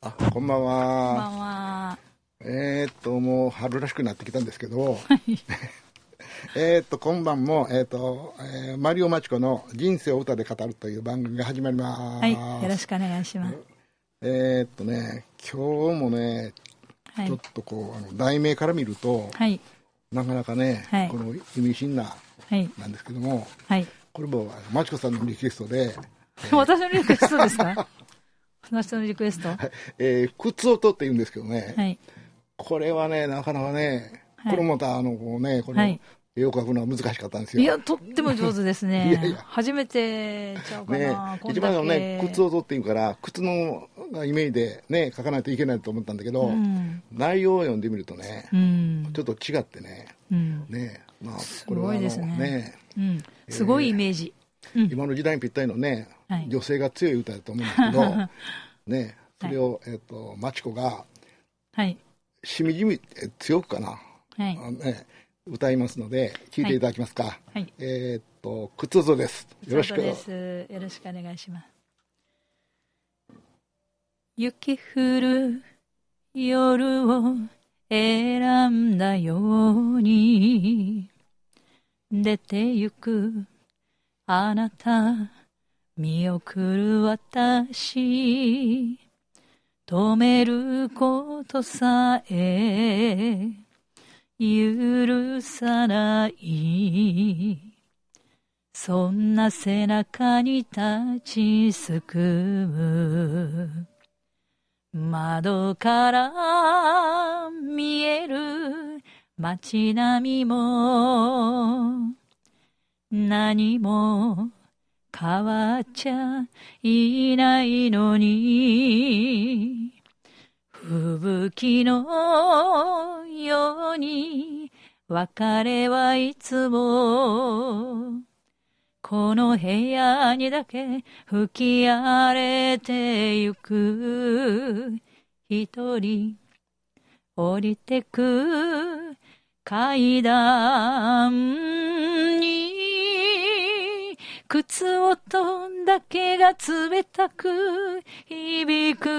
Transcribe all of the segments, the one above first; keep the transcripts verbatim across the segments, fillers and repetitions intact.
あ、こんばんは。 こんばんは。 えー、っともう春らしくなってきたんですけど、 はい、 えーっと今晩も、えーっとえー、マリオマチコの人生を歌で語るという番組が始まります。 はい、よろしくお願いします。 えー、っとね今日もね、はい、ちょっとこうあの題名から見ると、はい、なかなかね、はい、この意味深な、はい、なんですけども、はい、これもマチコさんのリクエストで、 えー、私のリクエストですか？私のリクエスト、はい、 えー、靴音って言うんですけどね、はい、これはねなかなかね、はい、これもまたあのこうねこの、はい、絵を描くのは難しかったんですよ。 いやとっても上手ですね。いやいや初めてちゃうかな、 ね、一番のね靴音っていうから靴のイメージでね描かないといけないと思ったんだけど、うん、内容を読んでみるとね、うん、ちょっと違ってね、うん、ね、まあすごいですね。ね、うん、すごいイメージ。 えーうん、今の時代にぴったりのね、はい、女性が強い歌だと思うんですけどね、それを、はい、えーと、マチコが、はい、しみじみ強くかな、はい、あのね、歌いますので聞いていただきますか。はい、えーと靴音です。よろしく。 です。よろしくお願いします。雪降る夜を選んだように出てゆくあなた見送る私止めることさえ許さないそんな背中に立ちすくむ窓から見える街並みも何も変わっちゃいないのに吹雪のように別れはいつもこの部屋にだけ吹き荒れてゆく一人降りてく階段に靴音だけが冷たく響く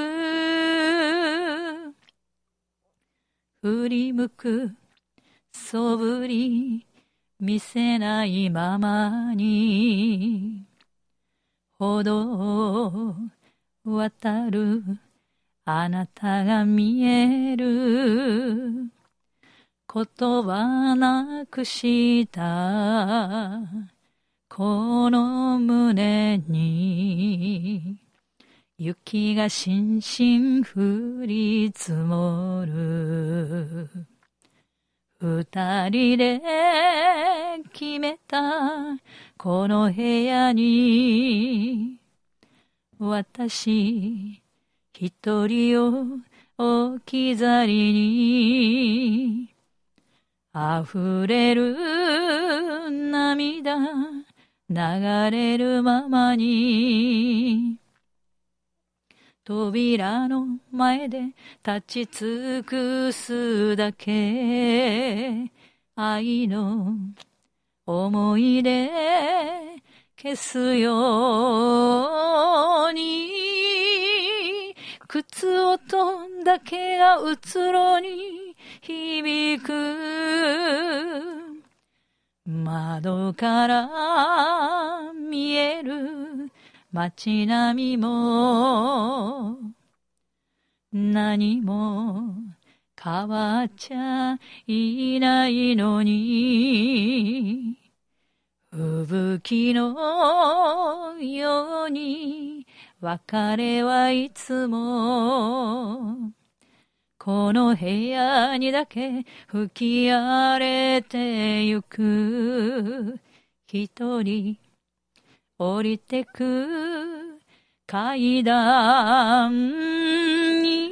振り向くそぶり見せないままに歩道を渡るあなたが見える言葉なくしたこの胸に雪がしんしん降り積もる二人で決めたこの部屋に私一人を置き去りに溢れる涙流れるままに扉の前で立ち尽くすだけ愛の思い出消すように靴音だけがうつろに響く窓から見える街並みも何も変わっちゃいないのに吹雪のように別れはいつもこの部屋にだけ吹き荒れてゆく一人降りてく階段に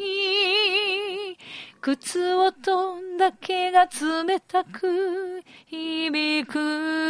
靴音だけが冷たく響く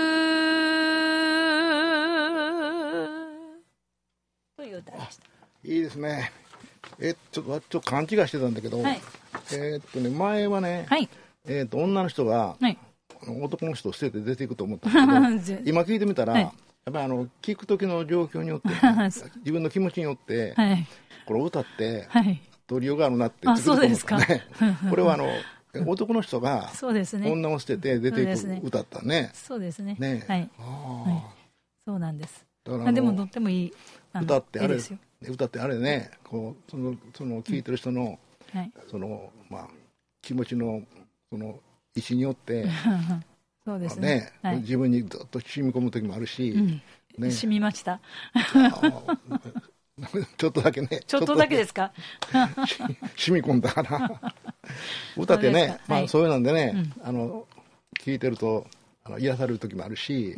という歌でした。 いいですね。えちょっとちょっと勘違いしてたんだけど、はい、えー、っとね前はね、はい、えー、っと女の人が、はい、男の人を捨てて出ていくと思ったんですけど今聞いてみたら、はい、やっぱりあの聞く時の状況によって、ね、自分の気持ちによって、はい、これ歌って、はい、 取りようがあるなってあ、そうですか。 これはあの男の人がそうですね。 女を捨てて出ていく歌ったね。 そうですね。 ね、 はい。はい、そうなんです。だからでもとってもいい歌ってあれ歌ってあれね、こうそのその聴いてる人の、 うん、はい、 そのまあ気持ちのその意思によってそうですね。 ね、はい、自分にずっと染み込む時もあるし、 うんね、染みました。 ちょっとだけね。 ちょっとだけですか。 染み込んだかな。歌ってね、まあそういうなんでね、うん、あの聞いてるとあの癒される時もあるし、うん、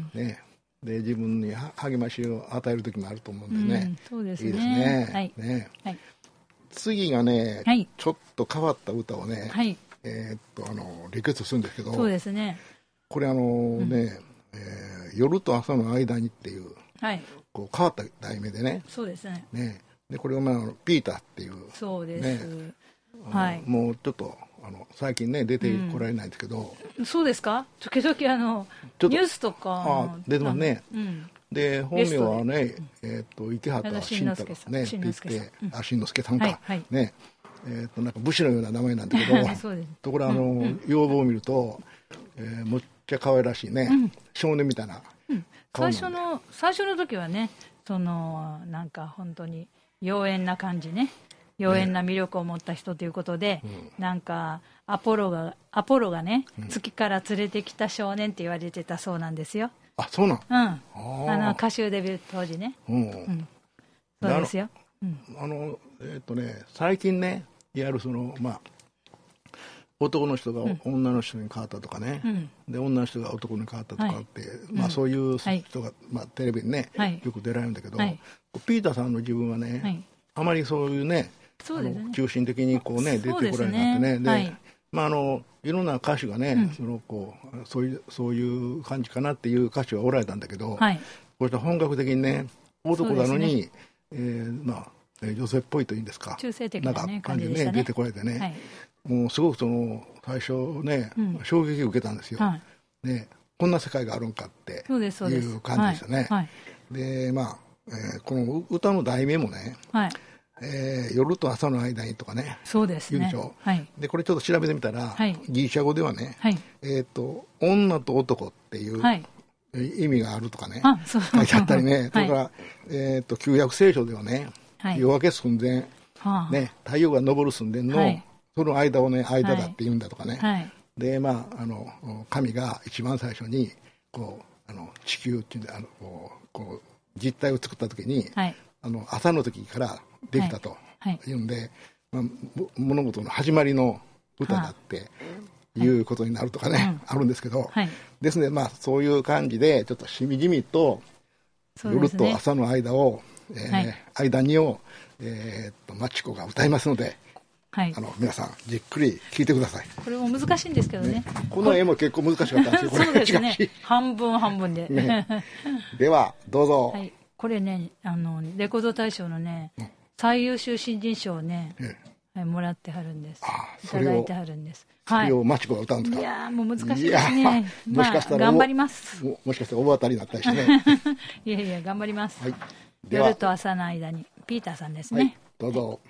ね、で自分に励ましを与える時もあると思うんでね。うん、 そうですね。 いいですね。 はい、 ね、 はい、 次がね、 はい、 ちょっと変わった歌をね、 はい、 えー、っとあのリクエストするんですけど、 そうですね。 これあのね、うん、えー、夜と朝の間にっていう。 はい、 こう変わった題名でね。 そうですね。 ね、でこれをまあピーターっていう、 そうです。 ね、 はい。 もうちょっとあの最近ね出てこられないんですけど。 うん、そうですか。時々あのニュースとかあ出てますね。うん、で本名はね、えっ、ー、と池畑慎太郎ねって言って、あ慎之介さんか、はいはい、ね、えっ、ー、となんか武士のような名前なんだけど、ところあの、うん、容貌を見ると、えー、むっちゃ可愛らしいね、うん、少年みたいな。 うん最初の最初の時はね、そのなんか本当に妖艶な感じね、妖艶な魅力を持った人ということで、ね、なんかアポロがアポロがね、うん、月から連れてきた少年って言われてたそうなんですよ。 あ、そうなん。 うん。あの歌手デビュー当時ね。うん。うん、そうですよ。 あの、うん、あのえー、っとね最近ねいわゆるそのまあ。男の人が女の人に変わったとかね、うん、で女の人が男に変わったとかって、はい、まあ、そういう人が、まあ、テレビにね、はい、よく出られるんだけど、はい、ピーターさんの自分はね、はい、あまりそういうね、そうですね、あの中心的にこう、ね、出てこられなくてね、で、はい、まあ、あのいろんな歌手がね、うん、そのこうそういう、そういう感じかなっていう歌手がおられたんだけど、はい、こうした本格的にね男なのに、ねえーまあ、女性っぽいというんですか、 中性的な、ね、 なんか感じで、ね、出てこられてね、はいもうすごくその最初ね、うん、衝撃を受けたんですよ、はいね、こんな世界があるんかっていう感じでしたね。はいはい、でまあ、えー、この歌の題名もね、はいえー、夜と朝の間にとかね、 そうですね、 言うでしょ、はい、でこれちょっと調べてみたら、はい、ギリシャ語ではね、はいえーと、女と男っていう、はい、意味があるとかね、書いてあったりね、それから、えーと、旧約聖書ではね、はい、夜明け寸前、はあね、太陽が昇る寸前の、はいその間をね間だって言うんだとかね、はい、でまああの神が一番最初にこうあの地球っていうあのこうこう実体を作った時に、はい、あの朝の時からできたというんで、はいはいまあ、物事の始まりの歌だっていうことになるとかね、はい、あるんですけど、はい、ですねまあそういう感じでちょっとしみじみと、ね、夜と朝の間を、えーはい、間にを、えー、っとマチコが歌いますので。はい、あの皆さんじっくり聞いてください。 これも難しいんですけど ね, ねこの絵も結構難しかったんですよ。これそうですね半分半分で、ね、 ではどうぞ、 はい、これねあのレコード大賞のね、うん、最優秀新人賞をね、ええはい、もらってはるんです。いただいてはるんです。 それをマチコが歌うんですか。 いやもう難しいですね。もしかしたら、まあ、頑張ります。 も, もしかしたら大当たりになったりしてねいやいや頑張ります、はい、夜と朝の間にピーターさんですね、はい、 どうぞ、はい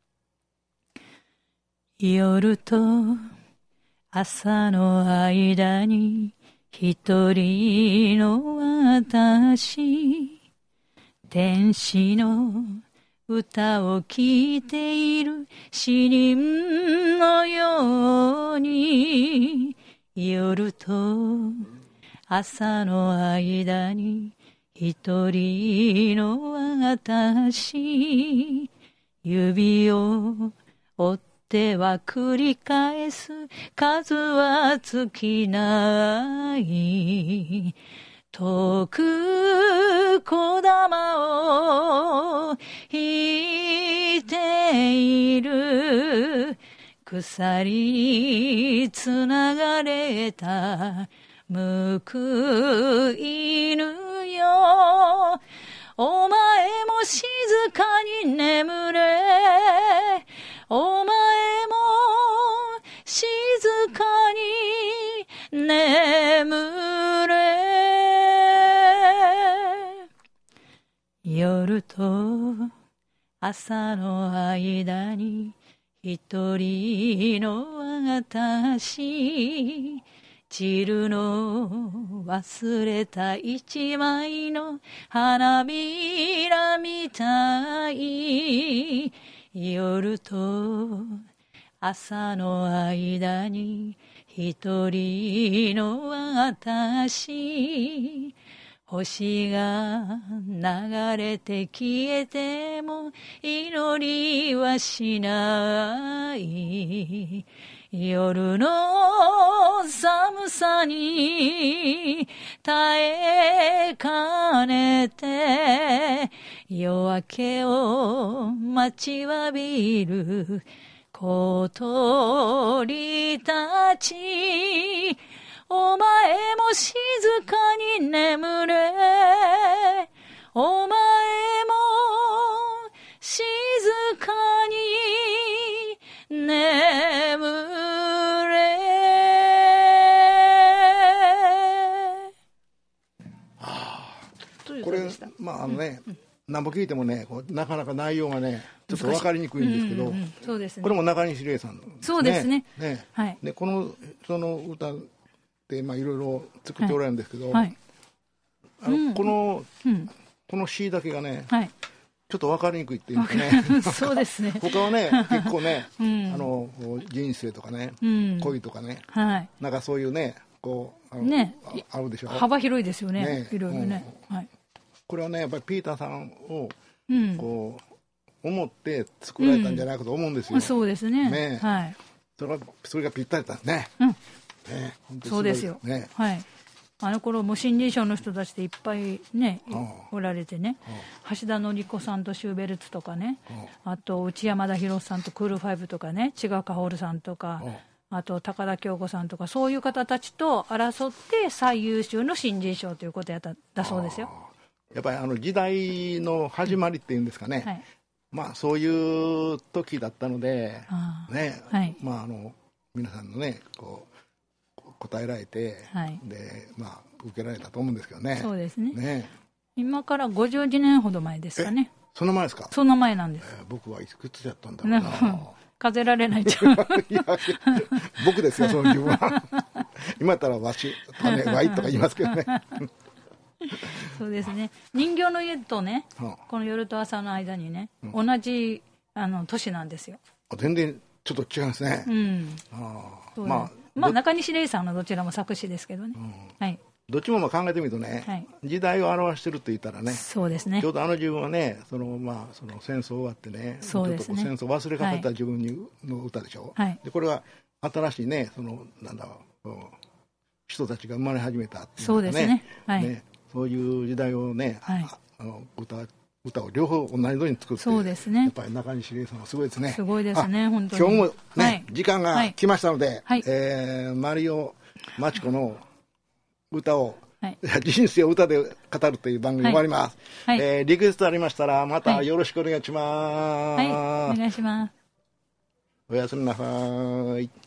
夜と朝の間に一人の私天使の歌を聴いている詩人のように夜と朝の間に一人の私指を折ってでは繰り返す数は尽きない遠く小玉を引いている鎖につながれた報いぬよお前も静かに眠れお前も静かに眠れ夜と朝の間に一人の私、散るの忘れた一枚の花びらみたい。夜と朝の間に一人の私、星が流れて消えても祈りはしない。夜の寒さに耐えかねて、夜明けを待ちわびる小鳥たち。お前も静かに眠れ、お前も静かに眠れ。 ああ、これまああのね、うん、何も聞いてもね、こうなかなか内容がねちょっと分かりにくいんですけど、うんうんうん、そうですね、これも中西礼さん、ね、 そうですね、 ね、はい、でこのその歌でまあいろいろ作っておられるんですけど、はいはい、あの、うん、この、うん、この詩だけがね、はい、ちょっと分かりにくいっていうんですね。 そうですね。 他はね結構ね、うん、あの人生とかね、うん、恋とかね、はい、なんかそういうねこうあの、ね、あるでしょ。 幅広いですよね。ね、いろいろね、うん、はい。 これはねやっぱりピーターさんを、うん、こう思って作られたんじゃないかと思うんですよ。 うん、そうですね。ね、はい。 それがそれがぴったりだったね。 うん。ね、そうですよ、ね、はい、あの頃も新人賞の人たちでいっぱいね、おられてね、橋田紀子さんとシューベルツとかね、あと内山田博さんとクールファイブとかね、千賀かほるさんとか、あと高田京子さんとか、そういう方たちと争って最優秀の新人賞ということやっただそうですよ。 やっぱりあの時代の始まりっていうんですかね、はい、まあそういう時だったのでね、はい、まああの皆さんのねこう答えられて、はい、でまあ受けられたと思うんですけどね。 そうです ね, ね今からごじゅうにねんほど前ですかね。 そんな前ですか。 そんな前なんです、 えー、僕はいくつやったんだろうな。 数えられないじゃん。いやいや僕ですよその自分は。今やったらわし種わいとか言いますけどね。 そうですね。人形の家とね、この夜と朝の間にね、うん、同じあの年なんですよ。 全然ちょっと違いますね。うん、 あまあまあ、中西礼さんのどちらも作詞ですけどね、うんはい、 どっちもまあ考えてみるとね、はい、時代を表してると言ったらね、 そうですね、 ちょうどあの自分はね、その、まあ、その戦争終わってね、そうですね、ちょっと戦争忘れかけた自分にの歌でしょ、はい、でこれは新しいね、そのなんだろう人たちが生まれ始めたっていうかね、そうですね、はいね、そういう時代をね、はい、あの歌歌を両方同じように作って、そうですね、やっぱり中西礼さんはすごいですね。 すごいですね、本当に。 今日もね、はい、時間が来ましたので、はい、えー、マリオマチコの歌を、はい、人生を歌で語るという番組終わります。はいはい、えー、リクエストありましたらまたよろしくお願いします。 はい、はい、お願いします。 おやすみなさい。